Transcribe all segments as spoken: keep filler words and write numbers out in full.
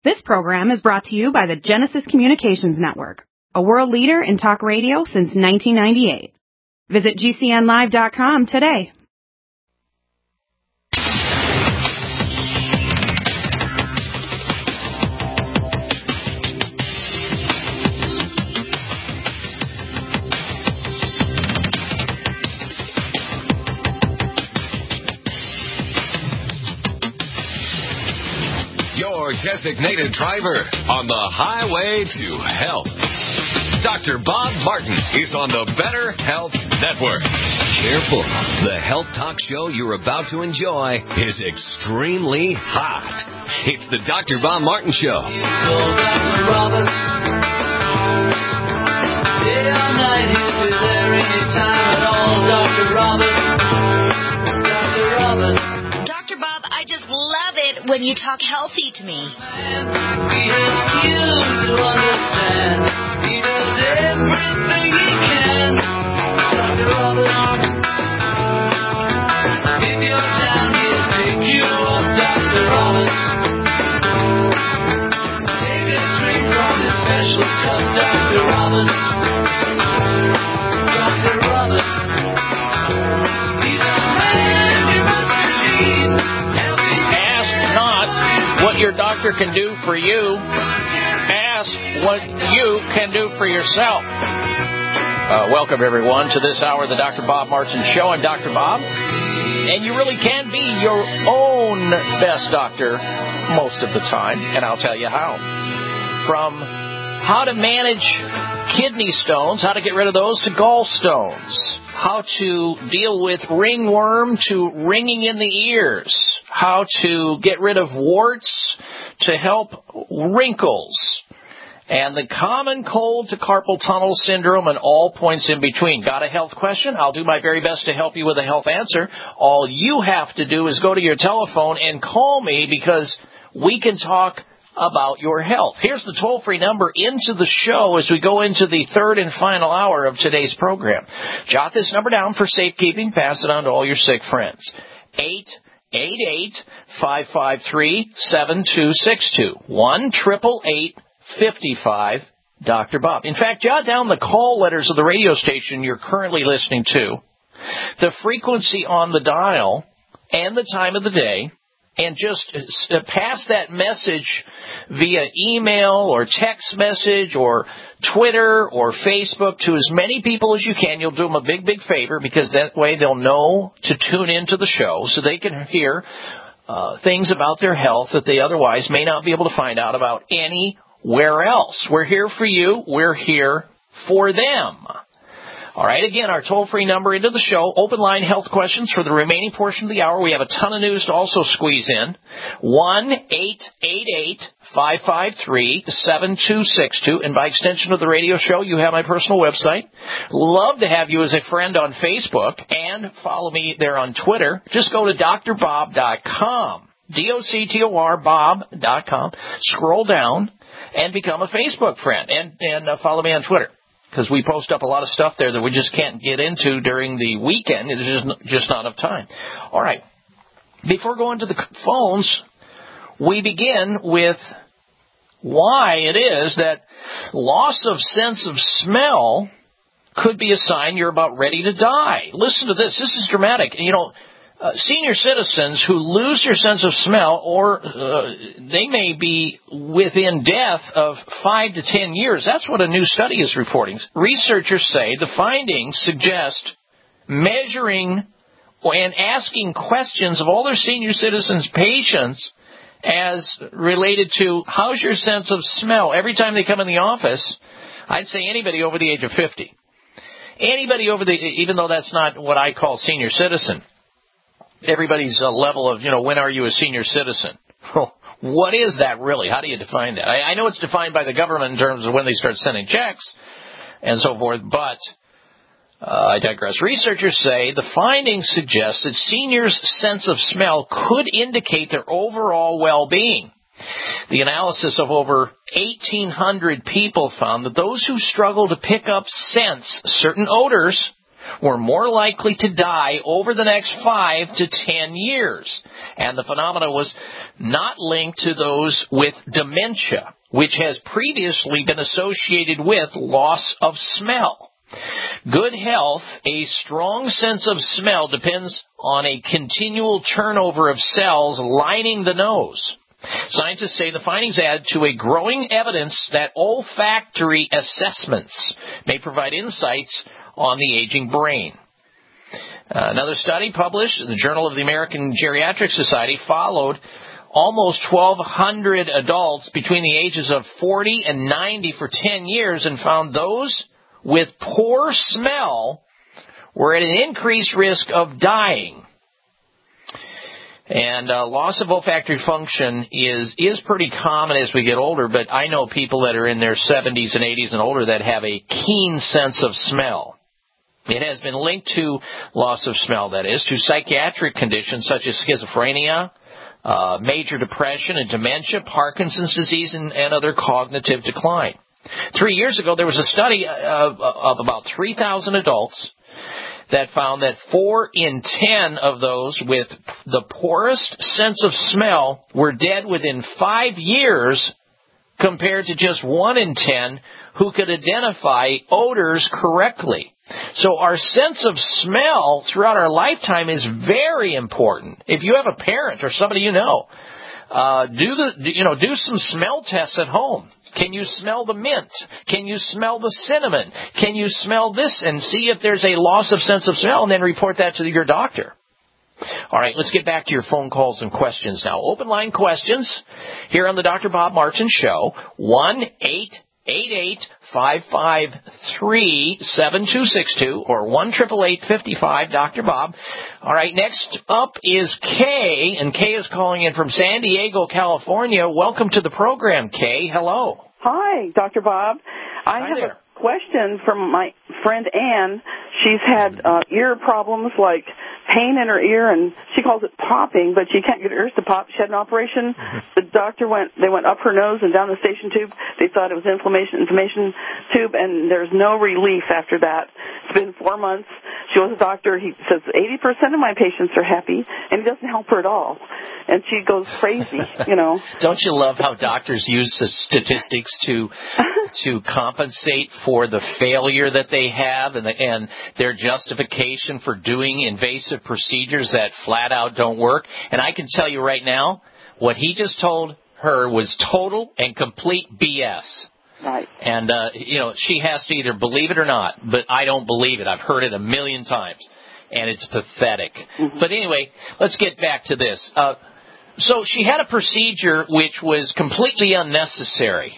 This program is brought to you by the Genesis Communications Network, a world leader in talk radio since nineteen ninety-eight. Visit G C N live dot com today. Your designated driver on the highway to health. Doctor Bob Martin is on the Better Health Network. Careful, the health talk show you're about to enjoy is extremely hot. It's the Doctor Bob Martin Show. Doctor Bob, I just love it when you talk healthy to me. We have you to understand. He does everything he can. Doctor Robert. If you're down, he'll pick you up, Doctor Robert. Take a drink from his special cup, Doctor Robert. Doctor Robert. He's a man you must believe. Ask not what your doctor can do for you. Ask what you can do for yourself. Uh, welcome, everyone, to this hour of the Doctor Bob Martin Show. I'm Doctor Bob, and you really can be your own best doctor most of the time, and I'll tell you how. From how to manage kidney stones, how to get rid of those, to gallstones, how to deal with ringworm to ringing in the ears, how to get rid of warts to help wrinkles, and the common cold to carpal tunnel syndrome and all points in between. Got a health question? I'll do my very best to help you with a health answer. All you have to do is go to your telephone and call me, because we can talk about your health. Here's the toll-free number into the show as we go into the third and final hour of today's program. Jot this number down for safekeeping. Pass it on to all your sick friends. eight eight eight, five five three, seven two six two. one eight eight eight, five five, Doctor Bob. In fact, jot down the call letters of the radio station you're currently listening to, the frequency on the dial, and the time of the day, and just pass that message via email or text message or Twitter or Facebook to as many people as you can. You'll do them a big, big favor, because that way they'll know to tune into the show so they can hear uh, things about their health that they otherwise may not be able to find out about anywhere else. We're here for you. We're here for them. All right, again, our toll-free number into the show, open line health questions for the remaining portion of the hour. We have a ton of news to also squeeze in. one eight eight eight, five five three, seven two six two. And by extension of the radio show, you have my personal website. Love to have you as a friend on Facebook, and follow me there on Twitter. Just go to D R bob dot com, D O C T O R, Bob dot com. Scroll down and become a Facebook friend, and, and uh, follow me on Twitter, because we post up a lot of stuff there that we just can't get into during the weekend. There's just, just not enough time. All right. Before going to the phones, we begin with why it is that loss of sense of smell could be a sign you're about ready to die. Listen to this. This is dramatic. You know, uh, senior citizens who lose their sense of smell, or uh, they may be within death of five to ten years. That's what a new study is reporting. Researchers say the findings suggest measuring and asking questions of all their senior citizens' patients as related to how's your sense of smell every time they come in the office. I'd say anybody over the age of fifty. Anybody over the, even though that's not what I call senior citizen. Everybody's uh, level of, you know, when are you a senior citizen? Well, what is that really? How do you define that? I, I know it's defined by the government in terms of when they start sending checks and so forth, but uh, I digress. Researchers say the findings suggest that seniors' sense of smell could indicate their overall well-being. The analysis of over eighteen hundred people found that those who struggle to pick up scents, certain odors, were more likely to die over the next five to ten years. And the phenomena was not linked to those with dementia, which has previously been associated with loss of smell. Good health, a strong sense of smell, depends on a continual turnover of cells lining the nose. Scientists say the findings add to a growing evidence that olfactory assessments may provide insights on the aging brain. Uh, another study published in the Journal of the American Geriatric Society followed almost twelve hundred adults between the ages of forty and ninety for ten years and found those with poor smell were at an increased risk of dying. And uh, loss of olfactory function is is pretty common as we get older, but I know people that are in their seventies and eighties and older that have a keen sense of smell. It has been linked to loss of smell, that is, to psychiatric conditions such as schizophrenia, uh, major depression and dementia, Parkinson's disease, and, and other cognitive decline. Three years ago, there was a study of, of about three thousand adults that found that four in ten of those with the poorest sense of smell were dead within five years compared to just one in ten who could identify odors correctly. So our sense of smell throughout our lifetime is very important. If you have a parent or somebody you know, uh, do the you know do some smell tests at home. Can you smell the mint? Can you smell the cinnamon? Can you smell this? And see if there's a loss of sense of smell, and then report that to your doctor. All right, let's get back to your phone calls and questions now. Open line questions here on the Doctor Bob Martin Show. one eight eight eight, five five three, seven two six two or one eight eight eight, five five, Doctor Bob. All right, next up is Kay, and Kay is calling in from San Diego, California. Welcome to the program, Kay. Hello. Hi, Doctor Bob. I Hi have there. a question from my friend Ann. She's had uh, ear problems like pain in her ear, and she calls it popping, but she can't get her ears to pop. She had an operation. Mm-hmm. The doctor went, they went up her nose and down the station tube. They thought it was inflammation, inflammation tube, and there's no relief after that. It's been four months. She was a doctor. He says eighty percent of my patients are happy, and it doesn't help her at all. And she goes crazy, you know. Don't you love how doctors use the statistics to to compensate for the failure that they have and, the, and their justification for doing invasive procedures that flat out don't work? And I can tell you right now, what he just told her was total and complete B S. Right. And, uh, you know, she has to either believe it or not, but I don't believe it. I've heard it a million times, and it's pathetic. Mm-hmm. But anyway, let's get back to this. Uh, so she had a procedure which was completely unnecessary.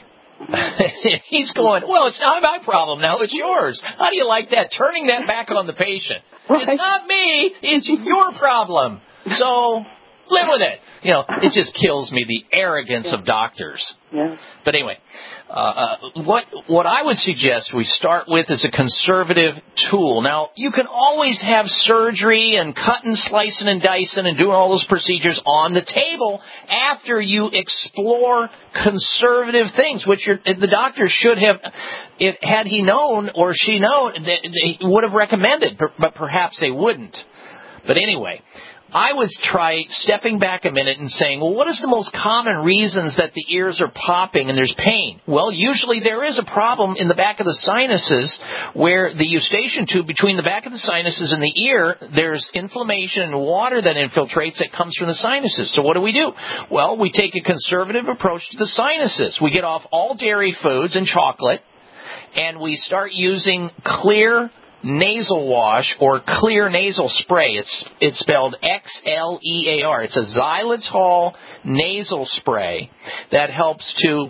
He's going, well, it's not my problem now, it's yours. How do you like that? Turning that back on the patient. Right. It's not me, it's your problem. So live with it. You know, it just kills me, the arrogance yeah. of doctors. Yeah. But anyway, uh, uh, what what I would suggest we start with is a conservative tool. Now, you can always have surgery and cutting, slicing, and dicing and doing all those procedures on the table after you explore conservative things, which you're, the doctor should have, if, had he known or she known, they, they would have recommended, but perhaps they wouldn't. But anyway, I would try stepping back a minute and saying, well, what is the most common reasons that the ears are popping and there's pain? Well, usually there is a problem in the back of the sinuses where the eustachian tube between the back of the sinuses and the ear, there's inflammation and water that infiltrates that comes from the sinuses. So what do we do? Well, we take a conservative approach to the sinuses. We get off all dairy foods and chocolate, and we start using clear nasal wash or clear nasal spray. It's it's spelled X L E A R. It's a xylitol nasal spray that helps to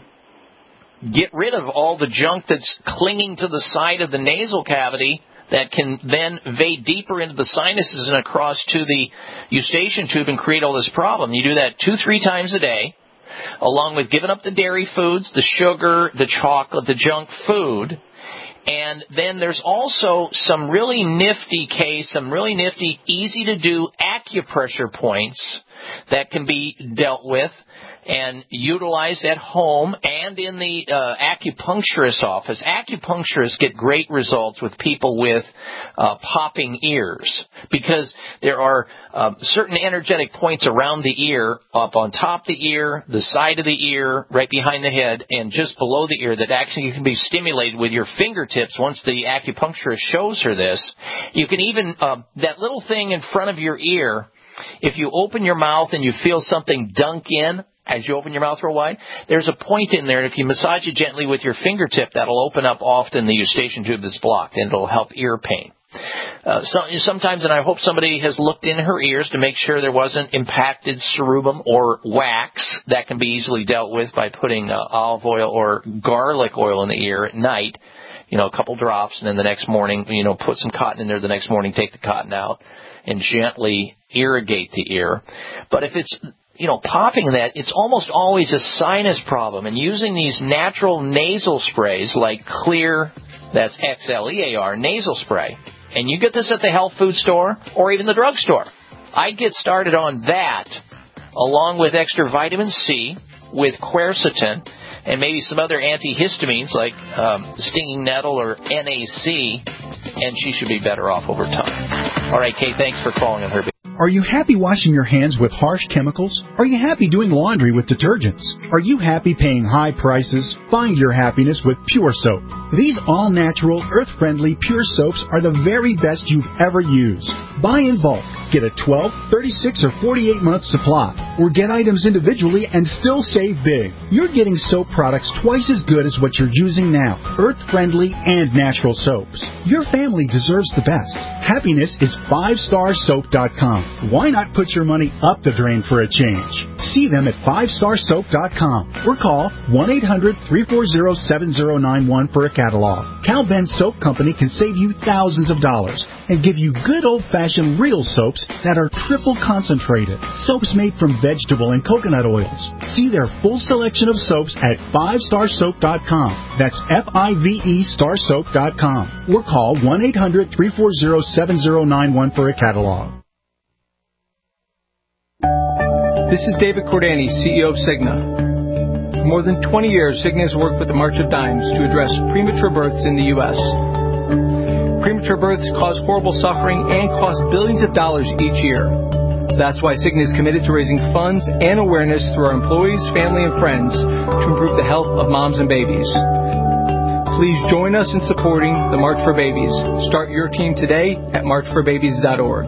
get rid of all the junk that's clinging to the side of the nasal cavity that can then evade deeper into the sinuses and across to the eustachian tube and create all this problem. You do that two, three times a day, along with giving up the dairy foods, the sugar, the chocolate, the junk food. And then there's also some really nifty case, some really nifty, easy-to-do acupressure points that can be dealt with. and utilized at home and in the uh, acupuncturist's office. Acupuncturists get great results with people with uh, popping ears because there are uh, certain energetic points around the ear, up on top of the ear, the side of the ear, right behind the head, and just below the ear that actually can be stimulated with your fingertips once the acupuncturist shows her this. You can even, uh, that little thing in front of your ear, if you open your mouth and you feel something dunk in, as you open your mouth real wide, there's a point in there, and if you massage it gently with your fingertip, that'll open up often the eustachian tube that's blocked, and it'll help ear pain. Uh, so, sometimes, and I hope somebody has looked in her ears to make sure there wasn't impacted cerebrum or wax. That can be easily dealt with by putting uh, olive oil or garlic oil in the ear at night, you know, a couple drops, and then the next morning, you know, put some cotton in there the next morning, take the cotton out, and gently irrigate the ear. But if it's you know, popping that, it's almost always a sinus problem. And using these natural nasal sprays like Xlear, that's X L E A R, nasal spray, and you get this at the health food store or even the drugstore. I'd get started on that along with extra vitamin C with quercetin and maybe some other antihistamines like um, stinging nettle or N A C, and she should be better off over time. All right, Kate, thanks for calling on her. Are you happy washing your hands with harsh chemicals? Are you happy doing laundry with detergents? Are you happy paying high prices? Find your happiness with Pure Soap. These all-natural, earth-friendly Pure Soaps are the very best you've ever used. Buy in bulk. Get a twelve, thirty-six, or forty-eight month supply. Or get items individually and still save big. You're getting soap products twice as good as what you're using now. Earth-friendly and natural soaps. Your family deserves the best. Happiness is five star soap dot com. Why not put your money up the drain for a change? See them at five star soap dot com or call one eight hundred, three four zero, seven zero nine one for a catalog. Cal Ben Soap Company can save you thousands of dollars and give you good old-fashioned real soaps that are triple concentrated. Soaps made from vegetable and coconut oils. See their full selection of soaps at five star soap dot com. That's F I V E star soap dot com. Or call one eight hundred, three four zero, seven zero nine one for a catalog. This is David Cordani, C E O of Cigna. For more than twenty years, Cigna has worked with the March of Dimes to address premature births in the U S Premature births cause horrible suffering and cost billions of dollars each year. That's why Cigna is committed to raising funds and awareness through our employees, family, and friends to improve the health of moms and babies. Please join us in supporting the March for Babies. Start your team today at march for babies dot org.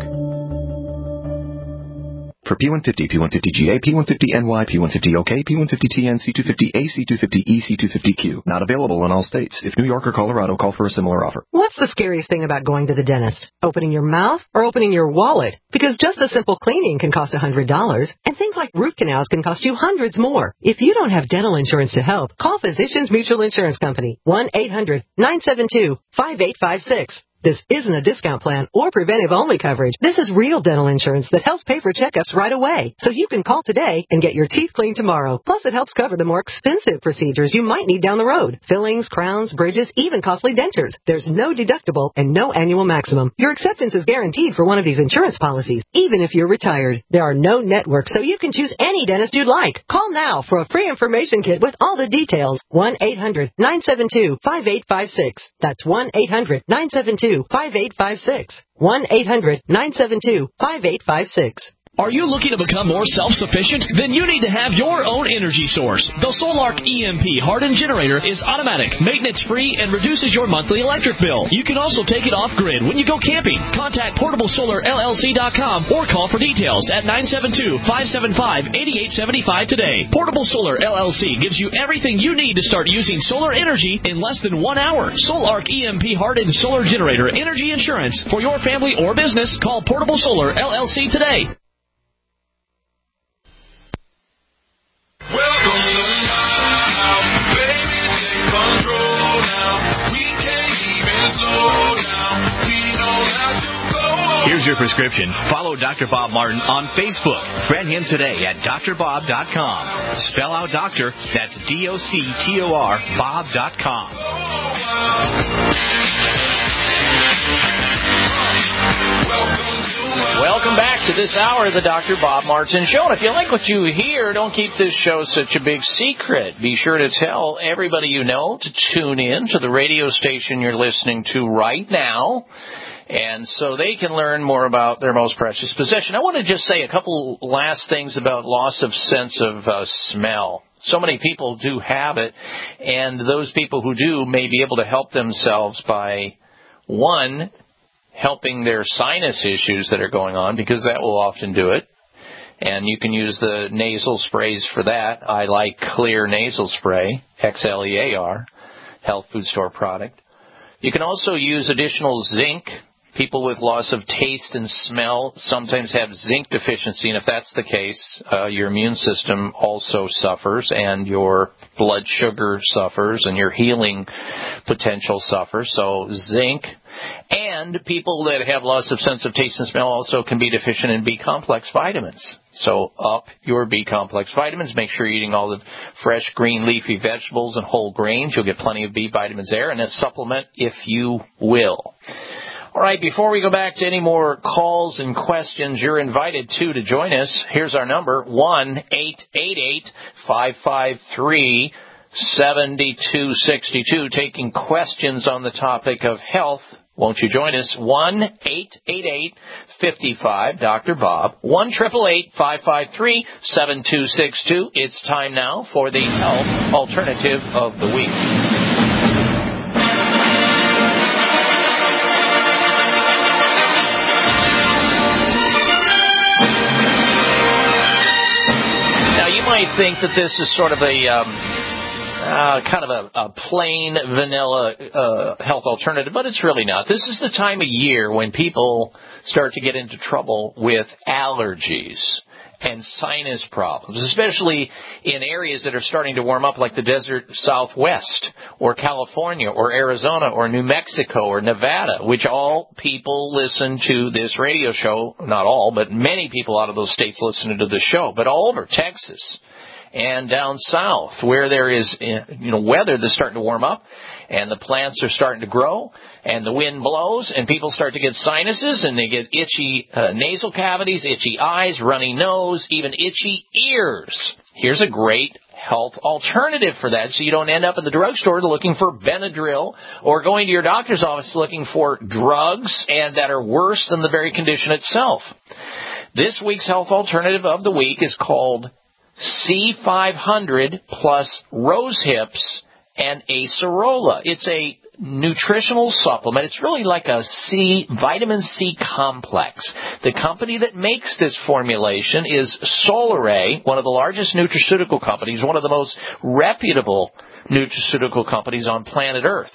For P one fifty, P one fifty G A, P one fifty N Y, P one fifty O K, P one fifty T N, C two fifty A, C two fifty E, C two fifty Q. Not available in all states. If New York or Colorado, call for a similar offer. What's the scariest thing about going to the dentist? Opening your mouth or opening your wallet? Because just a simple cleaning can cost one hundred dollars, and things like root canals can cost you hundreds more. If you don't have dental insurance to help, call Physicians Mutual Insurance Company, one eight hundred, nine seven two, five eight five six. This isn't a discount plan or preventive-only coverage. This is real dental insurance that helps pay for checkups right away. So you can call today and get your teeth cleaned tomorrow. Plus, it helps cover the more expensive procedures you might need down the road. Fillings, crowns, bridges, even costly dentures. There's no deductible and no annual maximum. Your acceptance is guaranteed for one of these insurance policies, even if you're retired. There are no networks, so you can choose any dentist you'd like. Call now for a free information kit with all the details. one eight hundred, nine seven two, five eight five six. That's one eight hundred, nine seven two, five eight five six. one eight hundred, nine seven two, five eight five six. Are you looking to become more self-sufficient? Then you need to have your own energy source. The Solark E M P hardened generator is automatic, maintenance-free, and reduces your monthly electric bill. You can also take it off-grid when you go camping. Contact portable solar L L C dot com or call for details at nine seven two, five seven five, eight eight seven five today. Portable Solar L L C gives you everything you need to start using solar energy in less than one hour. Solark E M P hardened solar generator energy insurance for your family or business. Call Portable Solar L L C today. Welcome to now, baby, take control now. We can't even slow down. We know how to go. Here's your prescription. Follow Doctor Bob Martin on Facebook. Friend him today at D R bob dot com. Spell out doctor, that's D O C T O R, bob dot com. Welcome back to this hour of the Doctor Bob Martin Show. And if you like what you hear, don't keep this show such a big secret. Be sure to tell everybody you know to tune in to the radio station you're listening to right now, and so they can learn more about their most precious possession. I want to just say a couple last things about loss of sense of uh, smell. So many people do have it, and those people who do may be able to help themselves by, one, helping their sinus issues that are going on, because that will often do it. And you can use the nasal sprays for that. I like Clear Nasal Spray, X L E A R, health food store product. You can also use additional zinc. People with loss of taste and smell sometimes have zinc deficiency, and if that's the case, uh, your immune system also suffers, and your blood sugar suffers, and your healing potential suffers. So zinc. And people that have loss of sense of taste and smell also can be deficient in B-complex vitamins. So up your B-complex vitamins. Make sure you're eating all the fresh green leafy vegetables and whole grains. You'll get plenty of B vitamins there, and then supplement if you will. All right, before we go back to any more calls and questions, you're invited, too, to join us. Here's our number, one eight eight eight, five five three, seven two six two, taking questions on the topic of health. Won't you join us? one eight eight eight, five five, Doctor Bob, one eight eight eight, five five three, seven two six two. It's time now for the health alternative of the week. Might think that this is sort of a um, uh, kind of a, a plain vanilla uh, health alternative, but it's really not. This is the time of year when people start to get into trouble with allergies and sinus problems, especially in areas that are starting to warm up like the desert Southwest or California or Arizona or New Mexico or Nevada, which all people listen to this radio show. Not all, but many people out of those states listen to the show, but all over Texas and down south where there is, you know, weather that's starting to warm up and the plants are starting to grow and the wind blows and people start to get sinuses and they get itchy uh, nasal cavities, itchy eyes, runny nose, even itchy ears. Here's a great health alternative for that, so you don't end up in the drugstore looking for Benadryl or going to your doctor's office looking for drugs and that are worse than the very condition itself. This week's health alternative of the week is called C five hundred plus Rose Hips and Acerola. It's a nutritional supplement. It's really like a C, vitamin C complex. The company that makes this formulation is Solaray, one of the largest nutraceutical companies, one of the most reputable nutraceutical companies on planet Earth.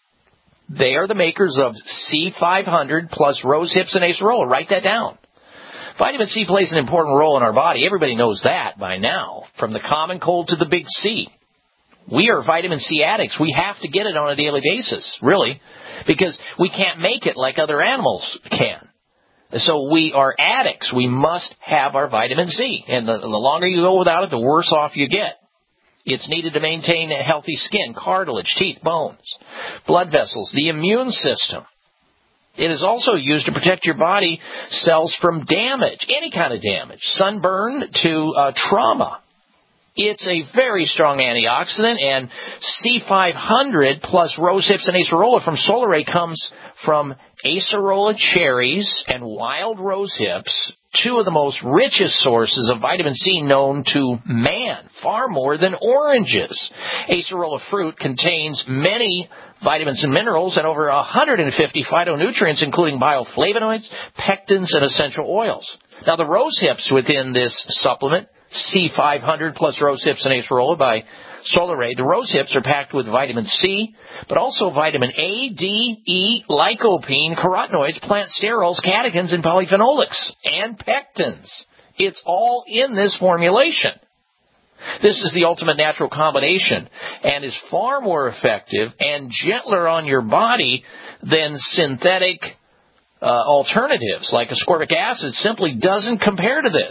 They are the makers of C five hundred plus Rose Hips and Acerola. Write that down. Vitamin C plays an important role in our body. Everybody knows that by now, from the common cold to the big C. We are vitamin C addicts. We have to get it on a daily basis, really, because we can't make it like other animals can. So we are addicts. We must have our vitamin C. And the, the longer you go without it, the worse off you get. It's needed to maintain a healthy skin, cartilage, teeth, bones, blood vessels, the immune system. It is also used to protect your body cells from damage, any kind of damage, sunburn to uh, trauma. It's a very strong antioxidant, and C five hundred plus Rose Hips and Acerola from Solaray comes from Acerola cherries and wild rose hips, two of the most richest sources of vitamin C known to man, far more than oranges. Acerola fruit contains many vitamins and minerals and over one hundred fifty phytonutrients, including bioflavonoids, pectins, and essential oils. Now, the rose hips within this supplement, C five hundred plus Rose Hips and Acerola by Solaray, the rose hips are packed with vitamin C, but also vitamin A, D, E, lycopene, carotenoids, plant sterols, catechins, and polyphenolics, and pectins. It's all in this formulation. This is the ultimate natural combination and is far more effective and gentler on your body than synthetic uh, alternatives like ascorbic acid. Simply doesn't compare to this.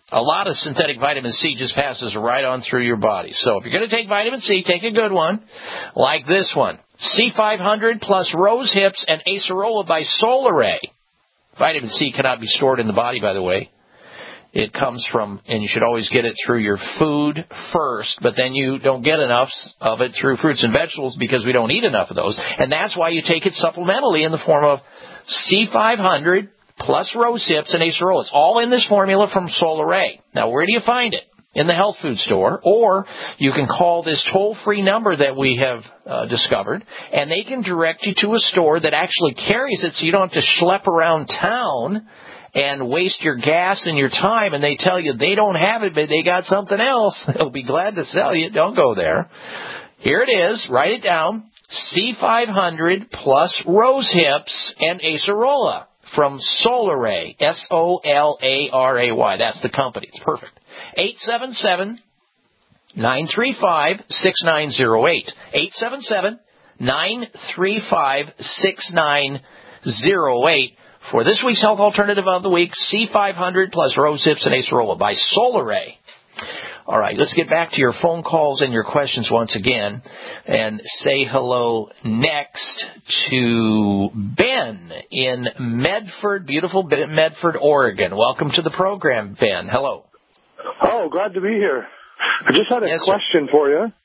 A lot of synthetic vitamin C just passes right on through your body. So if you're going to take vitamin C, take a good one, like this one. C five hundred plus Rose Hips and Acerola by Solaray. Vitamin C cannot be stored in the body, by the way. It comes from, and you should always get it through your food first, but then you don't get enough of it through fruits and vegetables because we don't eat enough of those. And that's why you take it supplementally in the form of C five hundred plus Rose Hips and Acerola. It's all in this formula from Solaray. Now, where do you find it? In the health food store, or you can call this toll-free number that we have uh, discovered, and they can direct you to a store that actually carries it so you don't have to schlep around town and waste your gas and your time, and they tell you they don't have it, but they got something else. They'll be glad to sell you. Don't go there. Here it is. Write it down. C five hundred plus Rose Hips and Acerola from Solaray, S O L A R A Y. That's the company. It's perfect. eight seven seven, nine three five, six nine zero eight. eight seven seven, nine three five, six nine zero eight. For this week's Health Alternative of the Week, C five hundred plus Rose Hips and Acerola by Solaray. All right, let's get back to your phone calls and your questions once again and say hello next to Ben in Medford, beautiful Medford, Oregon. Welcome to the program, Ben. Hello. Oh, glad to be here. I just had a yes, question sir. for you.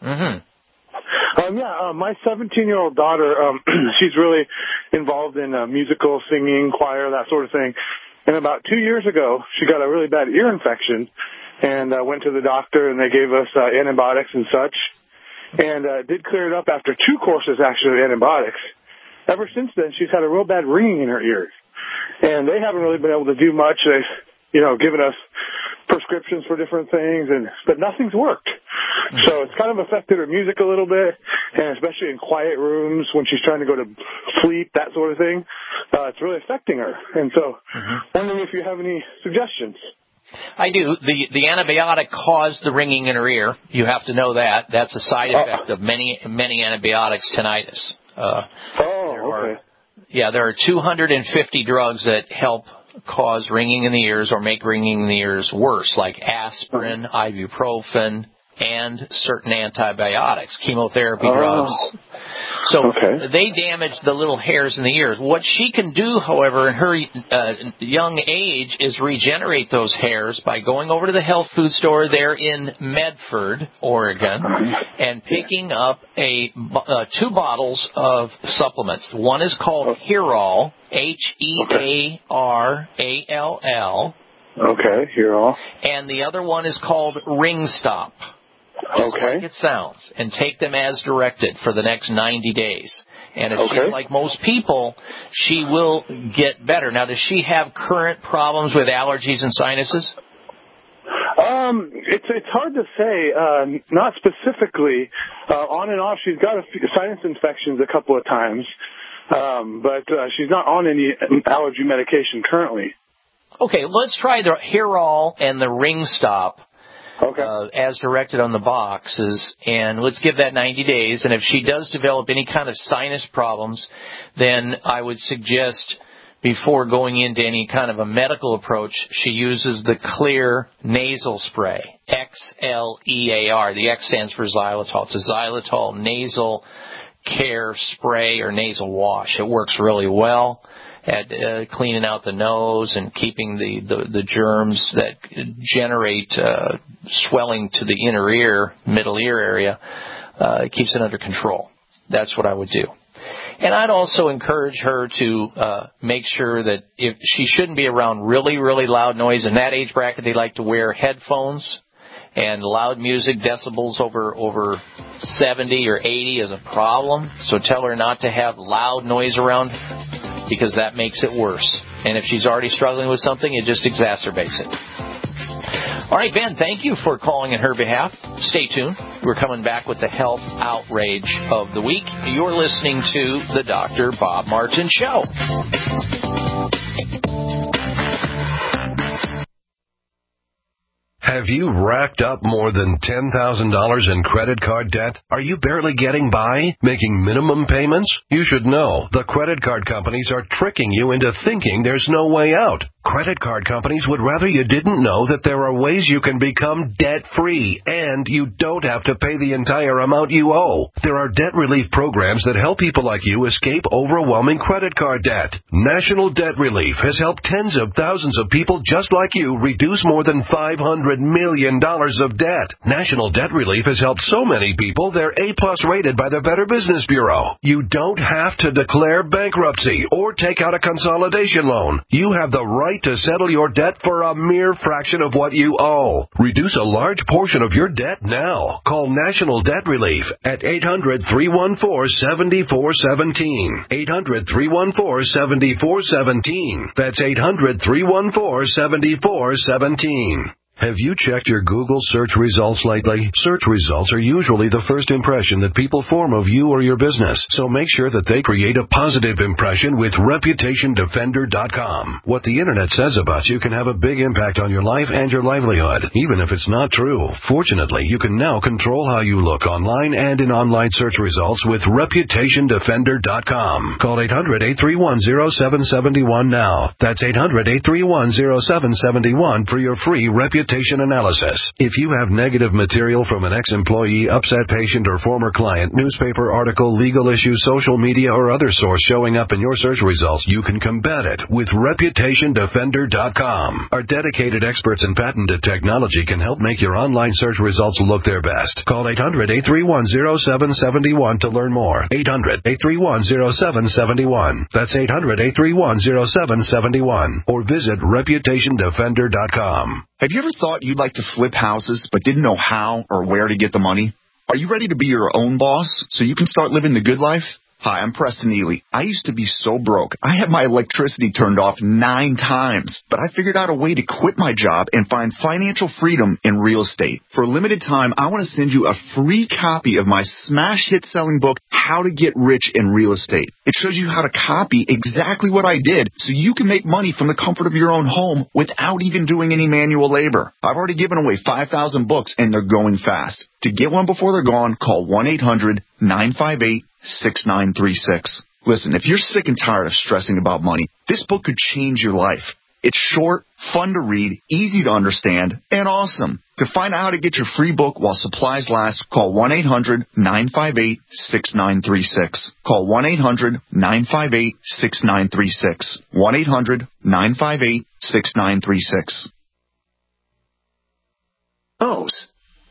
Mm-hmm. Um, yeah, uh, my seventeen-year-old daughter, um, she's really involved in uh, musical, singing, choir, that sort of thing. And about two years ago, she got a really bad ear infection and uh, went to the doctor, and they gave us uh, antibiotics and such. And uh, did clear it up after two courses, actually, of antibiotics. Ever since then, she's had a real bad ringing in her ears. And they haven't really been able to do much. They've, you know, given us prescriptions for different things, and but nothing's worked. So it's kind of affected her music a little bit, and especially in quiet rooms when she's trying to go to sleep, that sort of thing. Uh, it's really affecting her. And so mm-hmm. wondering if you have any suggestions. I do. The the antibiotic caused the ringing in her ear. You have to know that. That's a side effect oh. of many, many antibiotics, tinnitus. Uh, oh, there okay. Are, yeah, there are two hundred fifty drugs that help cause ringing in the ears or make ringing in the ears worse, like aspirin, ibuprofen, and certain antibiotics, chemotherapy oh. drugs. So okay. they damage the little hairs in the ears. What she can do, however, in her uh, young age is regenerate those hairs by going over to the health food store there in Medford, Oregon, and picking up a uh, two bottles of supplements. One is called Hearall, H E A R A L L. Okay, Hearall. And the other one is called Ring Stop. Just okay. like it sounds, and take them as directed for the next ninety days. And if okay. she's like most people, she will get better. Now, does she have current problems with allergies and sinuses? Um, it's it's hard to say. Uh, not specifically. Uh, on and off, she's got a few sinus infections a couple of times, um, but uh, she's not on any allergy medication currently. Okay, let's try the Hearall and the Ring Stop. Okay. Uh, as directed on the boxes, and let's give that ninety days. And if she does develop any kind of sinus problems, then I would suggest before going into any kind of a medical approach, she uses the Xlear nasal spray, X L E A R. The X stands for xylitol. It's a xylitol nasal care spray or nasal wash. It works really well at uh, cleaning out the nose and keeping the, the, the germs that generate uh, swelling to the inner ear, middle ear area. Uh, it keeps it under control. That's what I would do. And I'd also encourage her to uh, make sure that if she shouldn't be around really, really loud noise. In that age bracket, they like to wear headphones, and loud music, decibels over over seventy or eighty is a problem. So tell her not to have loud noise around, because that makes it worse. And if she's already struggling with something, it just exacerbates it. All right, Ben, thank you for calling in her behalf. Stay tuned. We're coming back with the health outrage of the week. You're listening to the Doctor Bob Martin Show. Have you racked up more than ten thousand dollars in credit card debt? Are you barely getting by, making minimum payments? You should know the credit card companies are tricking you into thinking there's no way out. Credit card companies would rather you didn't know that there are ways you can become debt-free, and you don't have to pay the entire amount you owe. There are debt relief programs that help people like you escape overwhelming credit card debt. National Debt Relief has helped tens of thousands of people just like you reduce more than five hundred million dollars of debt. National Debt Relief has helped so many people they're A-plus rated by the Better Business Bureau. You don't have to declare bankruptcy or take out a consolidation loan. You have the right to settle your debt for a mere fraction of what you owe. Reduce a large portion of your debt now. Call National Debt Relief at eight hundred, three one four, seven four one seven. eight hundred, three one four, seven four one seven. That's eight hundred, three one four, seven four one seven. Have you checked your Google search results lately? Search results are usually the first impression that people form of you or your business, so make sure that they create a positive impression with Reputation Defender dot com. What the Internet says about you can have a big impact on your life and your livelihood, even if it's not true. Fortunately, you can now control how you look online and in online search results with Reputation Defender dot com. Call eight hundred, eight three one, zero seven seven one now. That's eight hundred, eight three one, zero seven seven one for your free Reputation analysis. If you have negative material from an ex-employee, upset patient, or former client, newspaper article, legal issue, social media, or other source showing up in your search results, you can combat it with Reputation Defender dot com. Our dedicated experts in patented technology can help make your online search results look their best. Call eight hundred, eight three one, zero seven seven one to learn more. eight hundred, eight three one, zero seven seven one. That's eight hundred, eight three one, zero seven seven one. Or visit Reputation Defender dot com. Have you ever thought you'd like to flip houses but didn't know how or where to get the money? Are you ready to be your own boss so you can start living the good life? Hi, I'm Preston Ely. I used to be so broke. I had my electricity turned off nine times, but I figured out a way to quit my job and find financial freedom in real estate. For a limited time, I want to send you a free copy of my smash hit selling book, How to Get Rich in Real Estate. It shows you how to copy exactly what I did so you can make money from the comfort of your own home without even doing any manual labor. I've already given away five thousand books and they're going fast. To get one before they're gone, call one eight hundred, nine five eight, six nine three six. Listen, if you're sick and tired of stressing about money, this book could change your life. It's short, fun to read, easy to understand, and awesome. To find out how to get your free book while supplies last, call one eight hundred, nine five eight, six nine three six. Call one eight hundred, nine five eight, six nine three six. one eight hundred, nine five eight, six nine three six. O's.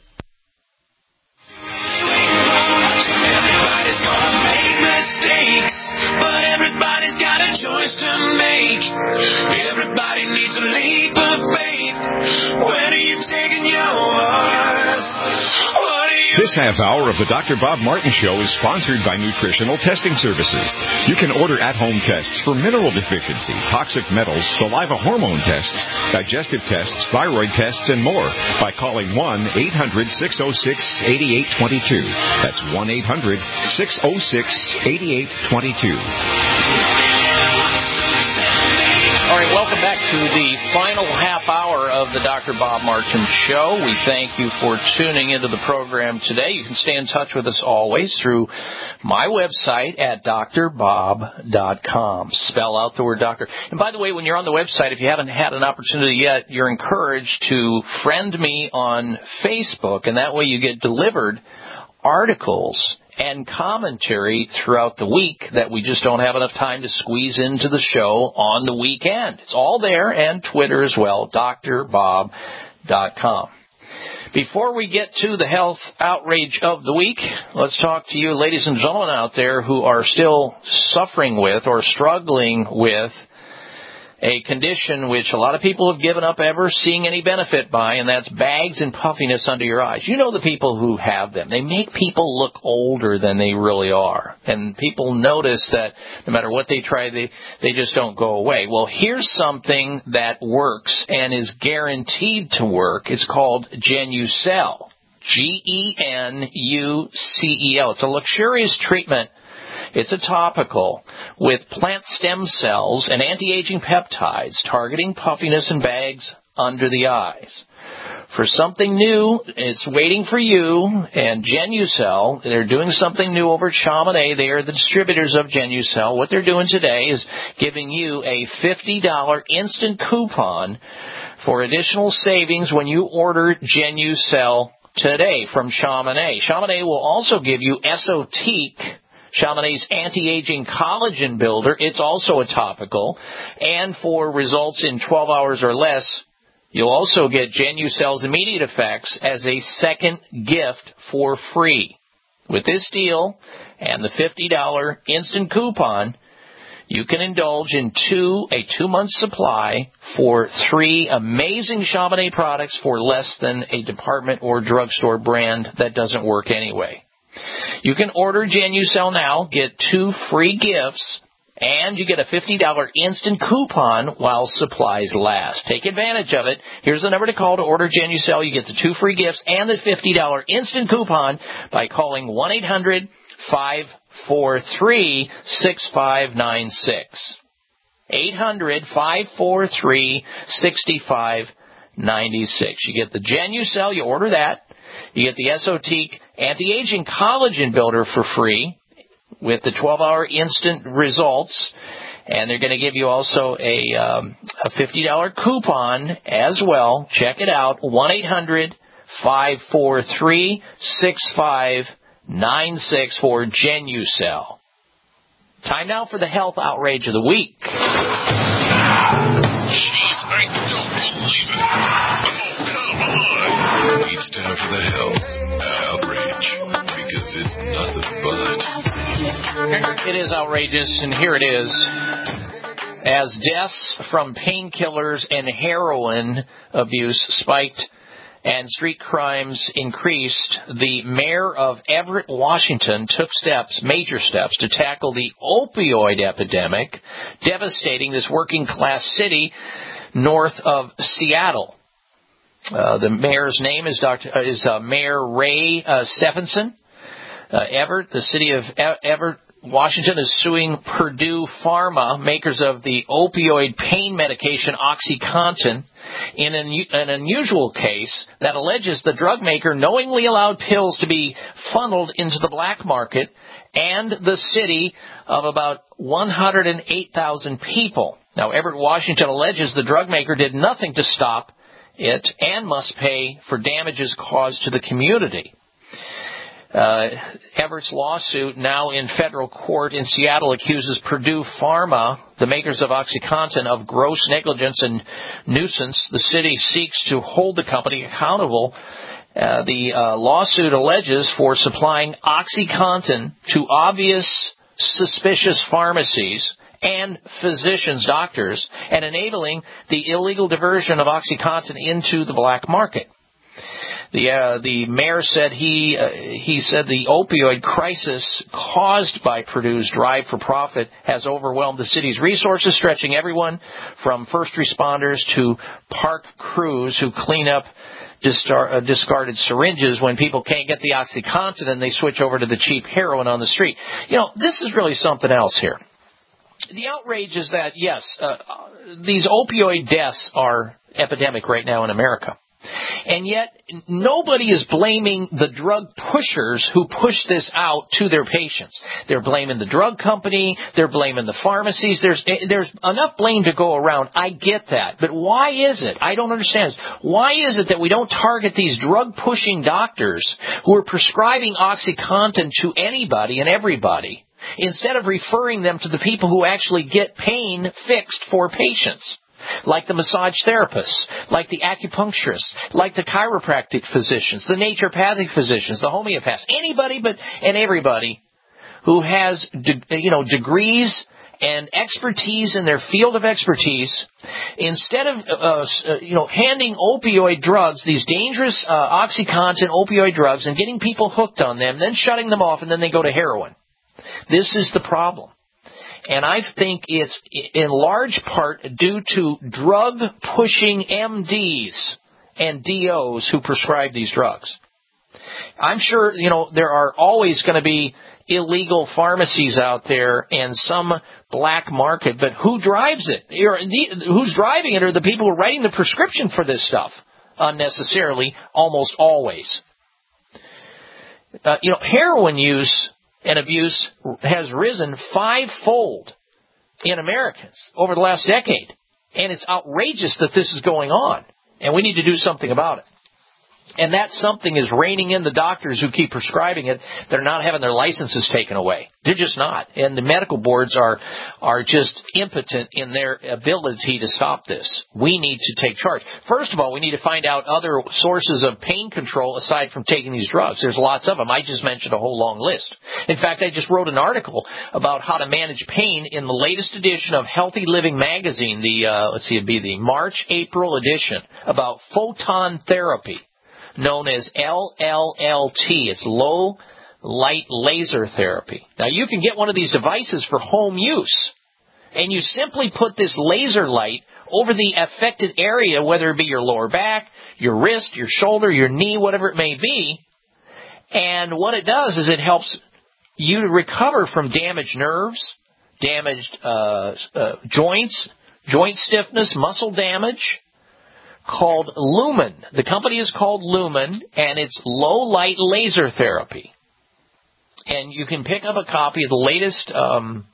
Everybody's gonna make mistakes, but everybody's got a choice to make. Everybody needs a leap of faith. When are you taking yours? What are you? This half hour of the Doctor Bob Martin Show is sponsored by Nutritional Testing Services. You can order at-home tests for mineral deficiency, toxic metals, saliva hormone tests, digestive tests, thyroid tests, and more by calling one eight hundred, six oh six, eight eight two two. That's one eight hundred, six oh six, eight eight two two. All right, welcome back to the final half hour of the Doctor Bob Martin Show. We thank you for tuning into the program today. You can stay in touch with us always through my website at Dr Bob dot com. Spell out the word doctor. And by the way, when you're on the website, if you haven't had an opportunity yet, you're encouraged to friend me on Facebook, and that way you get delivered articles and commentary throughout the week that we just don't have enough time to squeeze into the show on the weekend. It's all there, and Twitter as well, Dr Bob dot com. Before we get to the health outrage of the week, let's talk to you ladies and gentlemen out there who are still suffering with or struggling with a condition which a lot of people have given up ever seeing any benefit by, and that's bags and puffiness under your eyes. You know the people who have them. They make people look older than they really are. And people notice that no matter what they try, they, they just don't go away. Well, here's something that works and is guaranteed to work. It's called Genucel. G E N U C E L. It's a luxurious treatment. It's a topical with plant stem cells and anti-aging peptides targeting puffiness and bags under the eyes. For something new, it's waiting for you, and Genucel, they're doing something new over at Chamonix. They are the distributors of Genucel. What they're doing today is giving you a fifty dollars instant coupon for additional savings when you order Genucel today from Chamonix. Chamonix will also give you Esotique, Chamonix's anti-aging collagen builder. It's also a topical. And for results in twelve hours or less, you'll also get Genucel's immediate effects as a second gift for free. With this deal and the fifty dollars instant coupon, you can indulge in two, a two-month supply for three amazing Chamonix products for less than a department or drugstore brand that doesn't work anyway. You can order Genucel now, get two free gifts, and you get a fifty dollars instant coupon while supplies last. Take advantage of it. Here's the number to call to order Genucel. You get the two free gifts and the fifty dollars instant coupon by calling one eight hundred five four three six five nine six. eight hundred five four three six five nine six. You get the Genucel, you order that. You get the Esotique anti-aging collagen builder for free with the twelve hour instant results. And they're going to give you also a, um, a fifty dollars coupon as well. Check it out, one eight hundred five four three six five nine six for Genucel. Time now for the health outrage of the week. Jeez, I don't believe it. Oh, come on. It's time for the health outrage, because it's nothing but. It is outrageous, and here it is. As deaths from painkillers and heroin abuse spiked and street crimes increased, the mayor of Everett, Washington, took steps, major steps, to tackle the opioid epidemic, devastating this working-class city north of Seattle. Uh, the mayor's name is Doctor Uh, is uh, Mayor Ray uh, Stephenson. Uh, Everett, the city of e- Everett, Washington, is suing Purdue Pharma, makers of the opioid pain medication OxyContin, in an, an unusual case that alleges the drug maker knowingly allowed pills to be funneled into the black market and the city of about one hundred eight thousand people. Now, Everett, Washington alleges the drug maker did nothing to stop it and must pay for damages caused to the community. Uh, Everett's lawsuit, now in federal court in Seattle, accuses Purdue Pharma, the makers of OxyContin, of gross negligence and nuisance. The city seeks to hold the company accountable. Uh, the uh, lawsuit alleges for supplying OxyContin to obvious suspicious pharmacies and physicians, doctors, and enabling the illegal diversion of OxyContin into the black market. The uh, the mayor said he uh, he said the opioid crisis caused by Purdue's drive for profit has overwhelmed the city's resources, stretching everyone from first responders to park crews who clean up distar- uh, discarded syringes when people can't get the OxyContin and they switch over to the cheap heroin on the street. You know, this is really something else here. The outrage is that, yes, uh, these opioid deaths are epidemic right now in America. And yet, nobody is blaming the drug pushers who push this out to their patients. They're blaming the drug company. They're blaming the pharmacies. There's there's enough blame to go around. I get that. But why is it? I don't understand this. Why is it that we don't target these drug-pushing doctors who are prescribing OxyContin to anybody and everybody, instead of referring them to the people who actually get pain fixed for patients? Like the massage therapists, like the acupuncturists, like the chiropractic physicians, the naturopathic physicians, the homeopaths, anybody but and everybody who has de- you know degrees and expertise in their field of expertise. Instead of uh, you know handing opioid drugs, these dangerous uh, OxyContin opioid drugs, and getting people hooked on them, then shutting them off, and then they go to heroin. This is the problem. And I think it's in large part due to drug-pushing M Ds and D Os who prescribe these drugs. I'm sure, you know, there are always going to be illegal pharmacies out there and some black market, but who drives it? Who's driving it are the people who are writing the prescription for this stuff unnecessarily, almost always. Uh, you know, heroin use and abuse has risen fivefold in Americans over the last decade, and it's outrageous that this is going on, and we need to do something about it. And that something is reining in the doctors who keep prescribing it. They're not having their licenses taken away. They're just not. And the medical boards are are just impotent in their ability to stop this. We need to take charge. First of all, we need to find out other sources of pain control aside from taking these drugs. There's lots of them. I just mentioned a whole long list. In fact, I just wrote an article about how to manage pain in the latest edition of Healthy Living magazine, the, uh, let's see, it'd be the March-April edition, about photon therapy, known as L L L T. It's low light laser therapy. Now, you can get one of these devices for home use, and you simply put this laser light over the affected area, whether it be your lower back, your wrist, your shoulder, your knee, whatever it may be, and what it does is it helps you to recover from damaged nerves, damaged uh, uh, joints, joint stiffness, muscle damage, called Lumen. The company is called Lumen, and it's low-light laser therapy. And you can pick up a copy of the latest, um,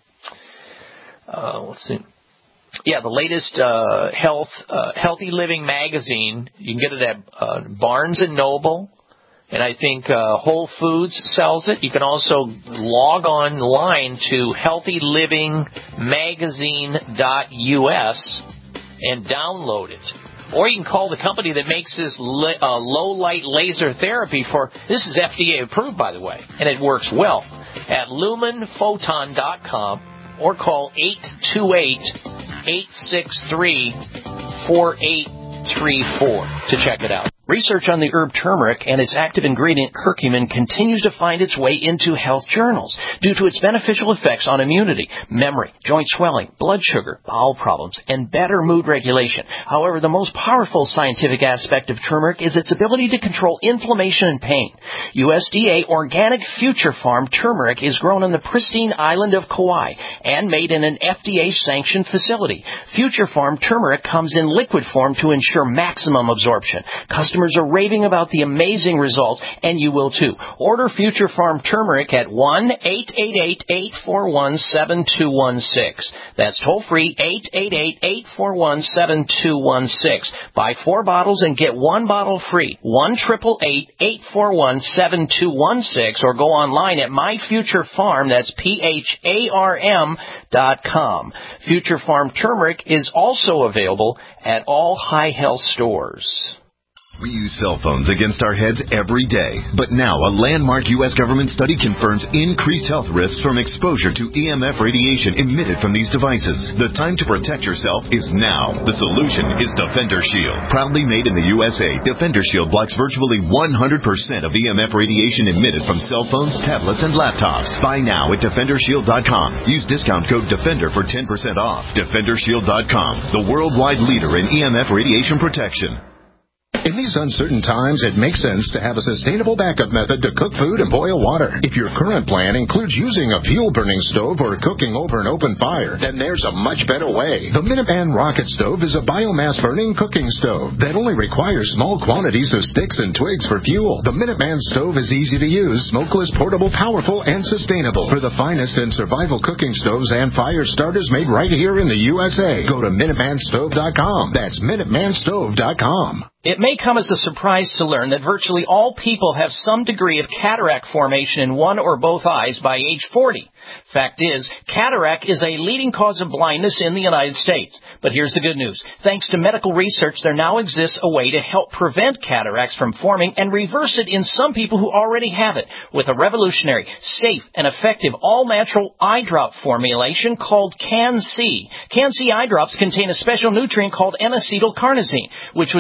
uh, let's see, yeah, the latest uh, health uh, Healthy Living magazine. You can get it at uh, Barnes and Noble, and I think uh, Whole Foods sells it. You can also log online to healthy living magazine dot U S and download it. Or you can call the company that makes this li- uh, low-light laser therapy for, this is F D A approved, by the way, and it works well, at lumen photon dot com, or call eight two eight, eight six three, four eight three four to check it out. Research on the herb turmeric and its active ingredient curcumin continues to find its way into health journals due to its beneficial effects on immunity, memory, joint swelling, blood sugar, bowel problems, and better mood regulation. However, the most powerful scientific aspect of turmeric is its ability to control inflammation and pain. U S D A organic Future Farm turmeric is grown on the pristine island of Kauai and made in an F D A-sanctioned facility. Future Farm turmeric comes in liquid form to ensure maximum absorption. Customers are raving about the amazing results, and you will too. Order Future Farm turmeric at one eight eight eight, eight four one, seven two one six. That's toll free, eight eight eight, eight four one, seven two one six. Buy four bottles and get one bottle free. one eight eight eight, eight four one, seven two one six, or go online at My Future Farm, that's P H A R M dot com. Future Farm turmeric is also available at all High Health stores. We use cell phones against our heads every day, but now a landmark U S government study confirms increased health risks from exposure to E M F radiation emitted from these devices. The time to protect yourself is now. The solution is Defender Shield. Proudly made in the U S A, Defender Shield blocks virtually one hundred percent of E M F radiation emitted from cell phones, tablets, and laptops. Buy now at defender shield dot com. Use discount code DEFENDER for ten percent off. defender shield dot com, the worldwide leader in E M F radiation protection. In these uncertain times, it makes sense to have a sustainable backup method to cook food and boil water. If your current plan includes using a fuel-burning stove or cooking over an open fire, then there's a much better way. The Minuteman Rocket Stove is a biomass-burning cooking stove that only requires small quantities of sticks and twigs for fuel. The Minuteman Stove is easy to use, smokeless, portable, powerful, and sustainable. For the finest in survival cooking stoves and fire starters made right here in the U S A, go to minuteman stove dot com. That's minuteman stove dot com. It may come as a surprise to learn that virtually all people have some degree of cataract formation in one or both eyes by age forty. Fact is, cataract is a leading cause of blindness in the United States. But here's the good news. Thanks to medical research, there now exists a way to help prevent cataracts from forming and reverse it in some people who already have it with a revolutionary, safe, and effective all-natural eye drop formulation called Can-C. Can-C eye drops contain a special nutrient called N-acetylcarnosine, which was discovered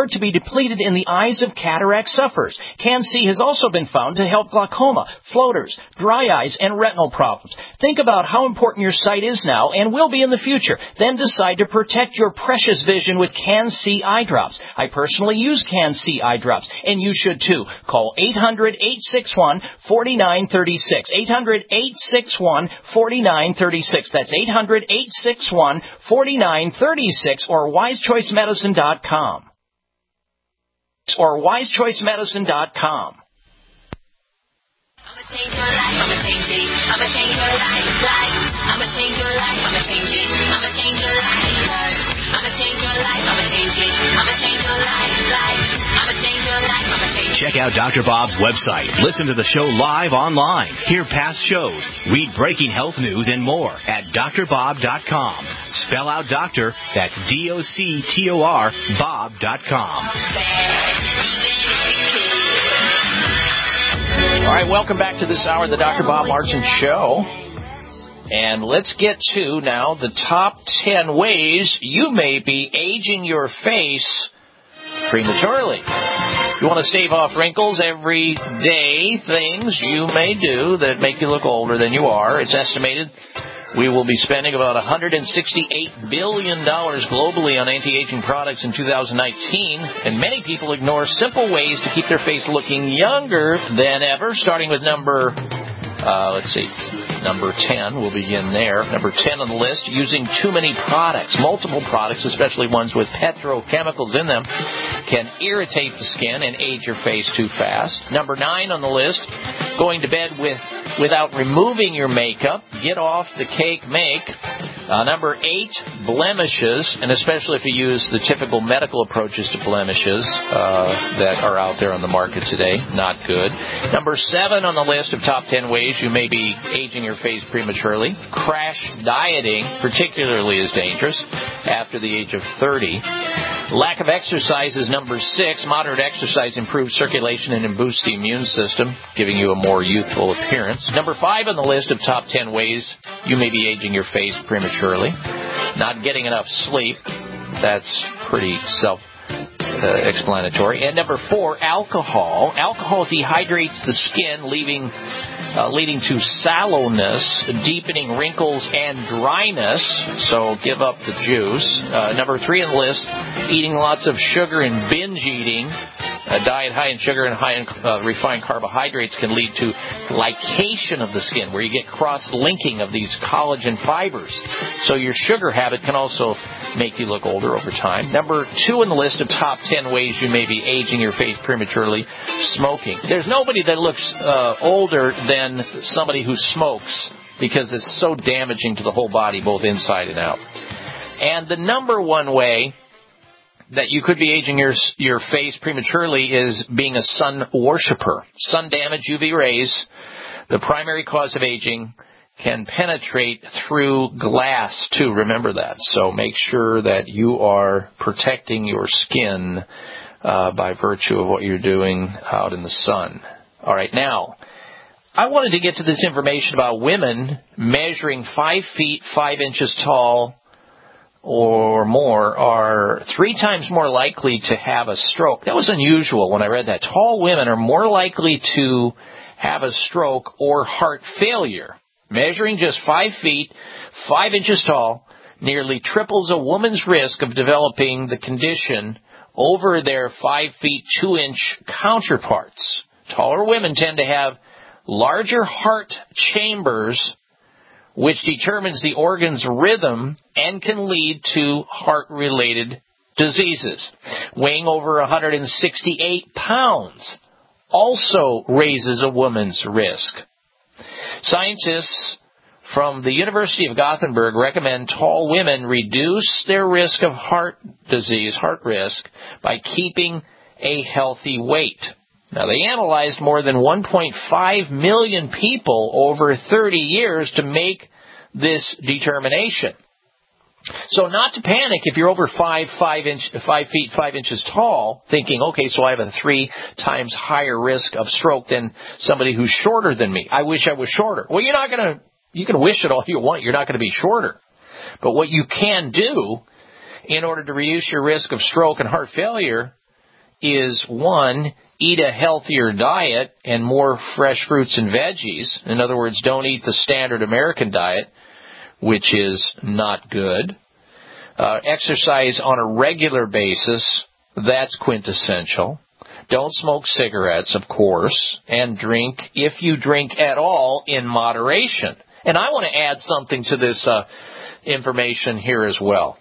start to be depleted in the eyes of cataract sufferers. Can-C has also been found to help glaucoma, floaters, dry eyes, and retinal problems. Think about how important your sight is now and will be in the future. Then decide to protect your precious vision with Can-C eye drops. I personally use Can-C eye drops, and you should too. Call eight hundred, eight six one, four nine three six. eight hundred, eight six one, four nine three six. That's eight hundred, eight six one, four nine three six or wise choice medicine dot com. Or wise choice medicine dot com. I'ma change your life, I'ma change it. I'ma change your life, life. I'ma change your life, I'ma change it. I'ma change your life, life. I'ma change your life, I'ma change it. I'ma change your life, life. I'ma change your life, I'ma change it. Check out Doctor Bob's website. Listen to the show live online. Hear past shows. Read breaking health news and more at D R bob dot com. Spell out doctor, that's D O C T O R, Bob dot com. All right, welcome back to this hour of the Doctor Bob Martin Show. And let's get to now the top ten ways you may be aging your face prematurely. If you want to stave off wrinkles, everyday things you may do that make you look older than you are. It's estimated we will be spending about one hundred sixty-eight billion dollars globally on anti-aging products in two thousand nineteen, and many people ignore simple ways to keep their face looking younger than ever, starting with number, uh, let's see, number ten. We'll begin there. Number ten on the list, using too many products. Multiple products, especially ones with petrochemicals in them, can irritate the skin and age your face too fast. Number nine on the list, going to bed with without removing your makeup. Get off the cake make. Uh, number eight, blemishes, and especially if you use the typical medical approaches to blemishes uh, that are out there on the market today. Not good. Number seven on the list of top ten ways you may be aging your face prematurely. Crash dieting, particularly, is dangerous after the age of thirty. Lack of exercise is number six. Moderate exercise improves circulation and boosts the immune system, giving you a more youthful appearance. Number five on the list of top ten ways you may be aging your face prematurely. Not getting enough sleep. That's pretty self-explanatory. And number four, alcohol. Alcohol dehydrates the skin, leaving... Uh, leading to sallowness, deepening wrinkles, and dryness, so give up the juice. Uh, number three on the list, eating lots of sugar and binge eating. A diet high in sugar and high in uh, refined carbohydrates can lead to glycation of the skin, where you get cross-linking of these collagen fibers. So your sugar habit can also make you look older over time. Number two on the list of top ten ways you may be aging your face prematurely, smoking. There's nobody that looks uh, older than somebody who smokes, because it's so damaging to the whole body, both inside and out. And the number one way that you could be aging your your face prematurely is being a sun worshiper. Sun damage, U V rays, the primary cause of aging, can penetrate through glass too. Remember that. So make sure that you are protecting your skin uh, by virtue of what you're doing out in the sun. All right, now, I wanted to get to this information about women measuring five feet, five inches tall or more are three times more likely to have a stroke. That was unusual when I read that. Tall women are more likely to have a stroke or heart failure. Measuring just five feet, five inches tall, nearly triples a woman's risk of developing the condition over their five feet, two inch counterparts. Taller women tend to have larger heart chambers, which determines the organ's rhythm and can lead to heart-related diseases. Weighing over one hundred sixty-eight pounds also raises a woman's risk. Scientists from the University of Gothenburg recommend tall women reduce their risk of heart disease, heart risk, by keeping a healthy weight. Now, they analyzed more than one point five million people over thirty years to make this determination. So not to panic if you're over five, five, inch, five feet, five inches tall, thinking, okay, so I have a three times higher risk of stroke than somebody who's shorter than me. I wish I was shorter. Well, you're not going to, you can wish it all you want. You're not going to be shorter. But what you can do in order to reduce your risk of stroke and heart failure is, one, eat a healthier diet and more fresh fruits and veggies. In other words, don't eat the standard American diet, which is not good. Uh, exercise on a regular basis, that's quintessential. Don't smoke cigarettes, of course, and drink, if you drink at all, in moderation. And I want to add something to this uh, information here as well.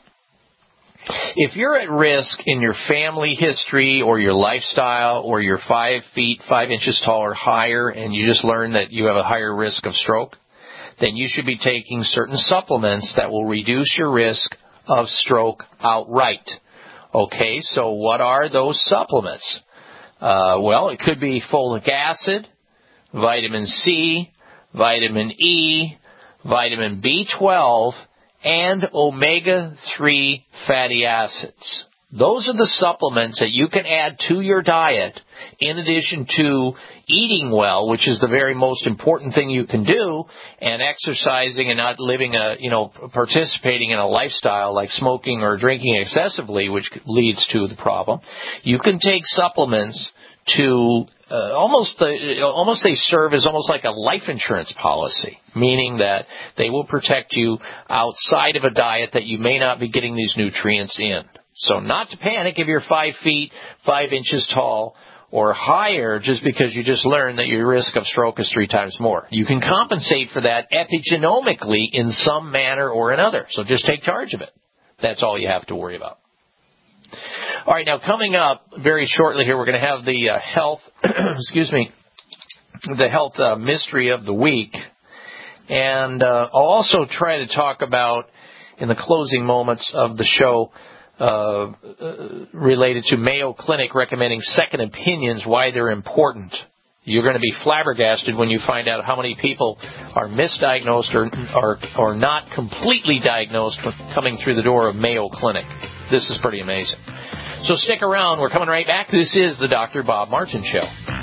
If you're at risk in your family history or your lifestyle or you're five feet, five inches tall or higher, and you just learn that you have a higher risk of stroke, then you should be taking certain supplements that will reduce your risk of stroke outright. Okay, so what are those supplements? Uh, well, it could be folic acid, vitamin C, vitamin E, vitamin B twelve, and omega three fatty acids. Those are the supplements that you can add to your diet in addition to eating well, which is the very most important thing you can do, and exercising and not living a, you know, participating in a lifestyle like smoking or drinking excessively, which leads to the problem. You can take supplements to uh, almost, the, almost they serve as almost like a life insurance policy, meaning that they will protect you outside of a diet that you may not be getting these nutrients in. So not to panic if you're five feet, five inches tall, or higher just because you just learned that your risk of stroke is three times more. You can compensate for that epigenomically in some manner or another. So just take charge of it. That's all you have to worry about. All right, now coming up very shortly here, we're going to have the uh, health, excuse me, the health uh, mystery of the week. And uh, I'll also try to talk about, in the closing moments of the show, Uh, uh, related to Mayo Clinic recommending second opinions, why they're important. You're going to be flabbergasted when you find out how many people are misdiagnosed or or, or not completely diagnosed when coming through the door of Mayo Clinic. This is pretty amazing. So stick around. We're coming right back. This is the Doctor Bob Martin Show.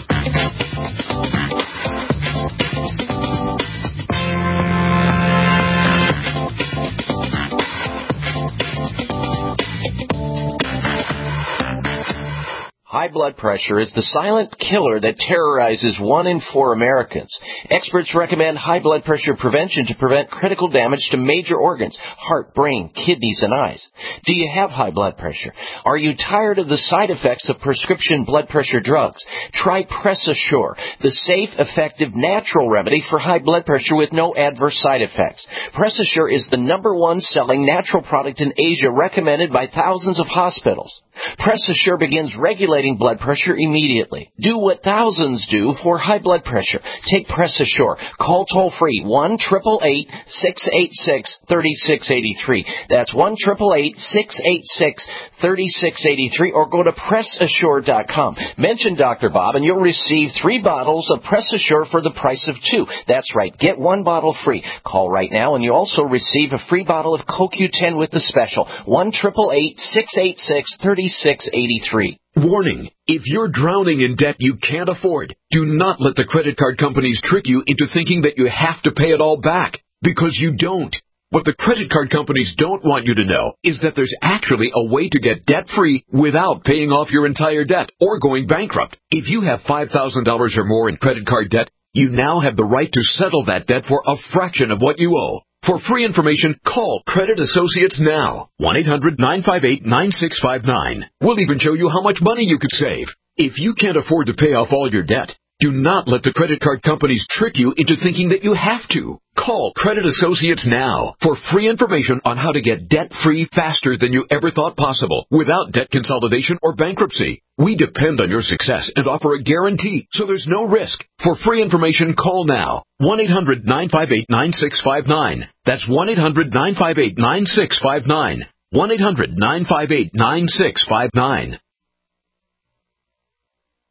High blood pressure is the silent killer that terrorizes one in four Americans. Experts recommend high blood pressure prevention to prevent critical damage to major organs, heart, brain, kidneys, and eyes. Do you have high blood pressure? Are you tired of the side effects of prescription blood pressure drugs? Try PressAssure, the safe, effective, natural remedy for high blood pressure with no adverse side effects. PressAssure is the number one selling natural product in Asia, recommended by thousands of hospitals. PressAssure begins regulating blood pressure immediately. Do what thousands do for high blood pressure. Take PressAssure. Call toll-free one eight eight eight, six eight six, three six eight three. That's one eight eight eight, six eight six, three six eight three, or go to press assure dot com. Mention Doctor Bob and you'll receive three bottles of PressAssure for the price of two. That's right. Get one bottle free. Call right now and you also receive a free bottle of Co Q ten with the special. one eight eight eight, six eight six, three six eight three. Warning, if you're drowning in debt you can't afford, do not let the credit card companies trick you into thinking that you have to pay it all back, because you don't. What the credit card companies don't want you to know is that there's actually a way to get debt-free without paying off your entire debt or going bankrupt. If you have five thousand dollars or more in credit card debt, you now have the right to settle that debt for a fraction of what you owe. For free information, call Credit Associates now. one eight hundred, nine five eight, nine six five nine. We'll even show you how much money you could save. If you can't afford to pay off all your debt, do not let the credit card companies trick you into thinking that you have to. Call Credit Associates now for free information on how to get debt-free faster than you ever thought possible without debt consolidation or bankruptcy. We depend on your success and offer a guarantee, so there's no risk. For free information, call now. one eight hundred, nine five eight, nine six five nine. That's one eight hundred, nine five eight, nine six five nine. one eight hundred, nine five eight, nine six five nine.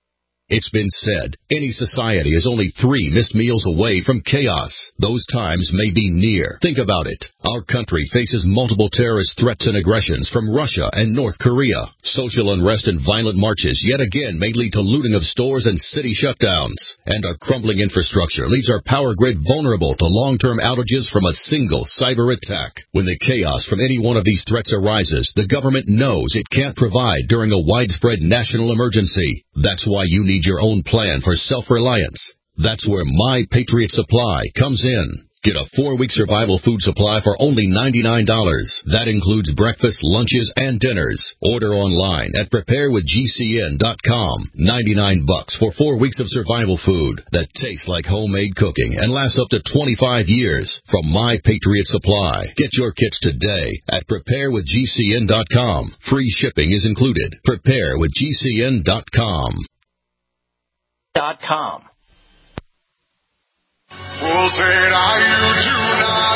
It's been said, any society is only three missed meals away from chaos. Those times may be near. Think about it. Our country faces multiple terrorist threats and aggressions from Russia and North Korea. Social unrest and violent marches yet again may lead to looting of stores and city shutdowns. And our crumbling infrastructure leaves our power grid vulnerable to long-term outages from a single cyber attack. When the chaos from any one of these threats arises, the government knows it can't provide during a widespread national emergency. That's why you need your own plan for self-reliance. That's where My Patriot Supply comes in. Get a four-week survival food supply for only ninety-nine dollars. That includes breakfast, lunches, and dinners. Order online at prepare with G C N dot com. ninety-nine bucks for four weeks of survival food that tastes like homemade cooking and lasts up to twenty-five years from My Patriot Supply. Get your kits today at prepare with G C N dot com. Free shipping is included. prepare with G C N dot com. Dot com. Well, said I, you do not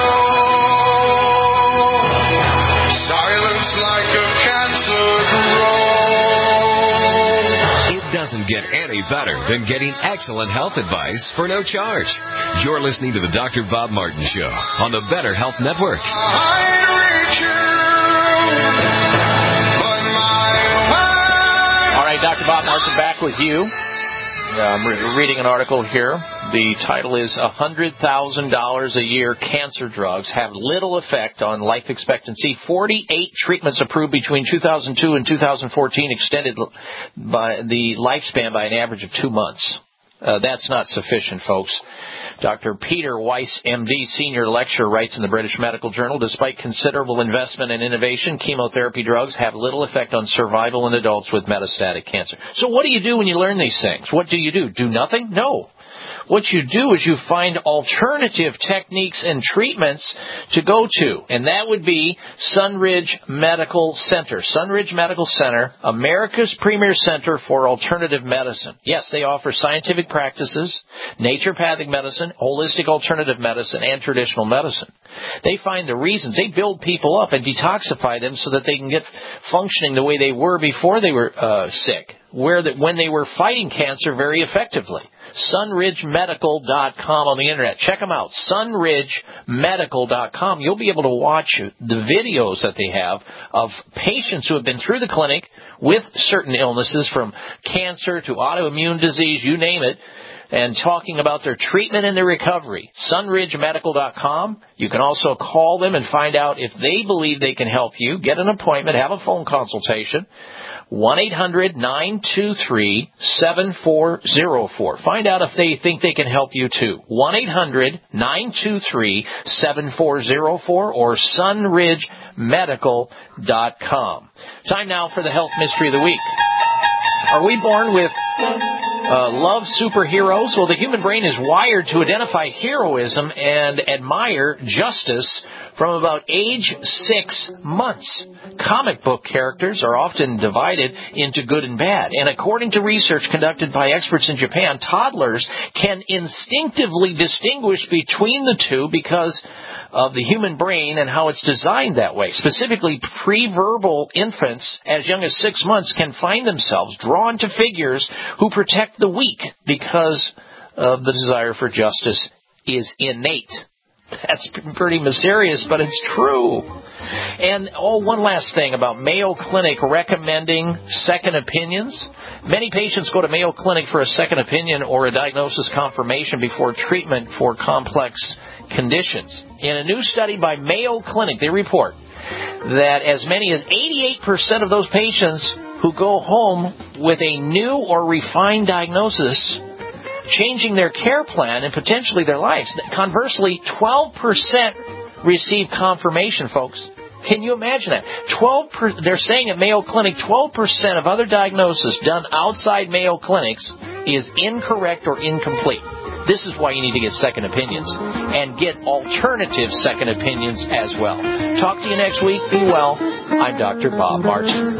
know. Silence like a cancer grows. It doesn't get any better than getting excellent health advice for no charge. You're listening to the Doctor Bob Martin Show on the Better Health Network. All right, Doctor Bob Martin back with you. I'm re- reading an article here. The title is one hundred thousand dollars a year cancer drugs have little effect on life expectancy. forty-eight treatments approved between two thousand two and two thousand fourteen extended by the lifespan by an average of two months. Uh, that's not sufficient, folks. Doctor Peter Weiss, M D, senior lecturer, writes in the British Medical Journal, despite considerable investment and innovation, chemotherapy drugs have little effect on survival in adults with metastatic cancer. So what do you do when you learn these things? What do you do? Do nothing? No. What you do is you find alternative techniques and treatments to go to, and that would be Sunridge Medical Center. Sunridge Medical Center, America's premier center for alternative medicine. Yes, they offer scientific practices, naturopathic medicine, holistic alternative medicine, and traditional medicine. They find the reasons. They build people up and detoxify them so that they can get functioning the way they were before they were uh, sick, where that when they were fighting cancer very effectively. sunridge medical dot com on the internet. Check them out, sunridge medical dot com. You'll be able to watch the videos that they have of patients who have been through the clinic with certain illnesses, from cancer to autoimmune disease, you name it, and talking about their treatment and their recovery. sunridge medical dot com. You can also call them and find out if they believe they can help you. Get an appointment, have a phone consultation. one eight hundred nine two three seven four zero four. Find out if they think they can help you too. one eight hundred nine two three seven four zero four or sunridge medical dot com. Time now for the health mystery of the week. Are we born with uh, love superheroes? Well, the human brain is wired to identify heroism and admire justice from about age six months. Comic book characters are often divided into good and bad. And according to research conducted by experts in Japan, toddlers can instinctively distinguish between the two because of the human brain and how it's designed that way. Specifically, pre-verbal infants as young as six months can find themselves drawn to figures who protect the weak because of the desire for justice is innate. That's pretty mysterious, but it's true. And, oh, one last thing about Mayo Clinic recommending second opinions. Many patients go to Mayo Clinic for a second opinion or a diagnosis confirmation before treatment for complex conditions. In a new study by Mayo Clinic, they report that as many as eighty-eight percent of those patients who go home with a new or refined diagnosis changing their care plan and potentially their lives. Conversely, twelve percent receive confirmation, folks. Can you imagine that? twelve per, they're saying at Mayo Clinic, twelve percent of other diagnoses done outside Mayo Clinics is incorrect or incomplete. This is why you need to get second opinions and get alternative second opinions as well. Talk to you next week. Be well. I'm Doctor Bob Martin.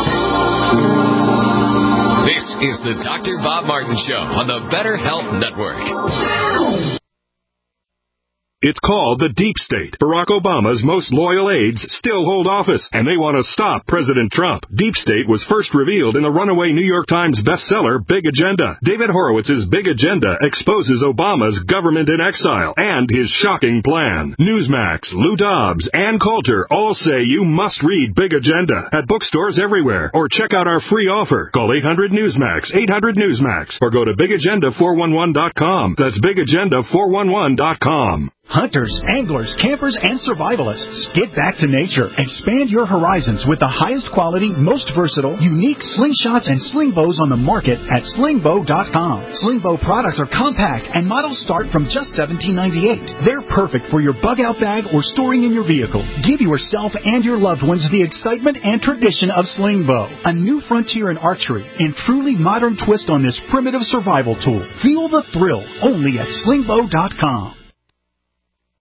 This is the Doctor Bob Martin Show on the Better Health Network. It's called the Deep State. Barack Obama's most loyal aides still hold office, and they want to stop President Trump. Deep State was first revealed in the runaway New York Times bestseller, Big Agenda. David Horowitz's Big Agenda exposes Obama's government in exile and his shocking plan. Newsmax, Lou Dobbs, and Coulter all say you must read Big Agenda at bookstores everywhere, or check out our free offer. Call eight hundred Newsmax, eight hundred Newsmax, or go to big agenda four one one dot com. That's big agenda four one one dot com. Hunters, anglers, campers, and survivalists, get back to nature. Expand your horizons with the highest quality, most versatile, unique slingshots and sling bows on the market at sling bow dot com. Sling bow products are compact and models start from just seventeen ninety-eight. They're perfect for your bug-out bag or storing in your vehicle. Give yourself and your loved ones the excitement and tradition of sling bow, a new frontier in archery and truly modern twist on this primitive survival tool. Feel the thrill only at sling bow dot com.